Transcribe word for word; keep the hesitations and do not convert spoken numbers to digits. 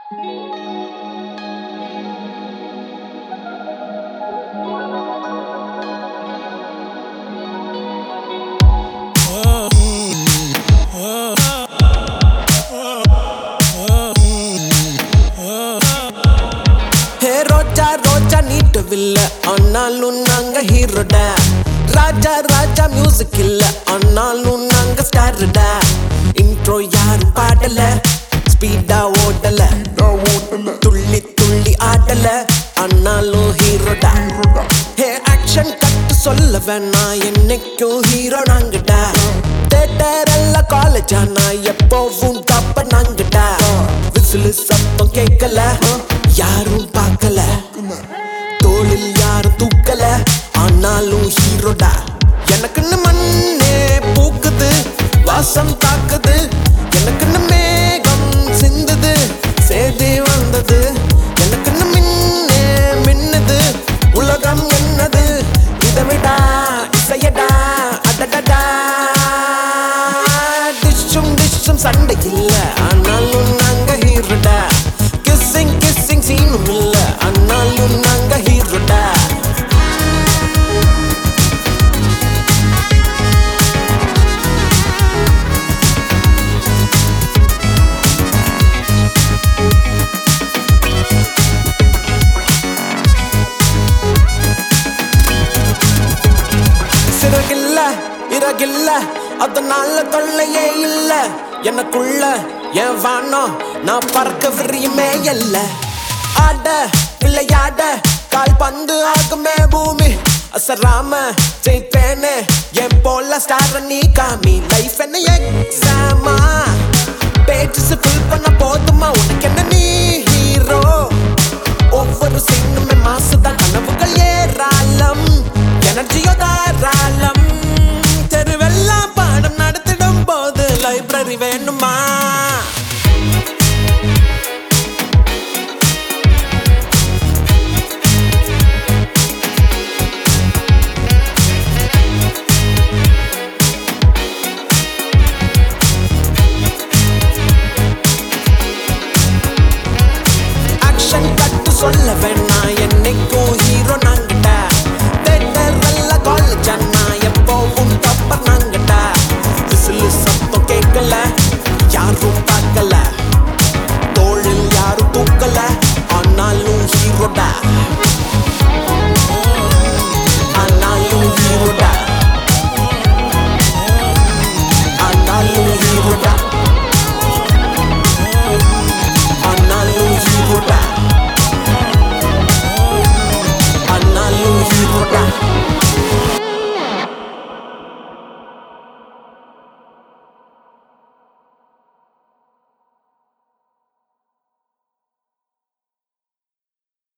வில்ல ஆனாலும் நாங்க ஹீரோடா ராஜா ராஜா மியூசிக் இல்ல ஆனாலும் நாங்க ஸ்டார்டா இன்ட்ரோ யாரும் பாடல ஸ்பீடா ஓடல துள்ளி துள்ளி ஆடல ஆனாலும் ஹீரோடா ஹே ஆக்ஷன் கட்டு சொல்ல வேணா என்னைக்கும் ஹீரோ நாங்கடா தேட்டர் எல்லாம் காலேஜ் ஆனா எப்பவும் டாப்ப நாங்கடா விசிலு சத்தம் கேட்கல யாரும் பார்க்கல தோளில் யாரும் தூக்கல ஆனாலும் ஹீரோடா எனக்குன்னு மண்ணே பூக்குது வாசம் தாக்குது எனக்குன்னு மேகம் சிந்துது சேதி வந்தது எனக்குன்னு மின்னே மின்னுது உலகம் என்னது இதை விடா இசையடா அடடடா டிஷும் டிஷும் சண்டை இல்ல ஆனாலும் நாங்க ஹீரோடா கிஸ்ஸிங் கிஸ்ஸிங் சீனும் இல்ல ஆனாலும் நாங்க ஹீரோடா சிறகில்ல இறகில்ல அதனால தொல்லையே இல்ல எனக்குள்ள என் வானம் நான் பறக்க விரியுமே இல்ல ஆட விளையாட கால் பந்து ஆகுமே பூமி அசராம ஜெயிப்பேனே என் போல ஸ்டார் நீ காமி லைஃப் என்ன எக்ஸாமா பேஜஸ் ஃபில் பண்ண போதுமா உனக்கு என்ன நீ ஹீரோ ஒவ்வொரு சீனுமே மாசுதான் கனவுகள் ஏராளம் எனர்ஜியோ தாராளம் தெருவெல்லாம் பாடம் நடத்திடும் போது லைப்ரரி வேணுமா சொல்ல வேணா என்னைக்கும் ஹீரோ நாங்கடா தேட்டர் நல்ல காலேஜ் அண்ணா எப்பவும் தப்ப நாங்கடா விசிலு சத்தம் கேட்கல யாரும் பார்க்கல தோளில் யாரும் தூக்கல ஆனாலும் ஹீரோடா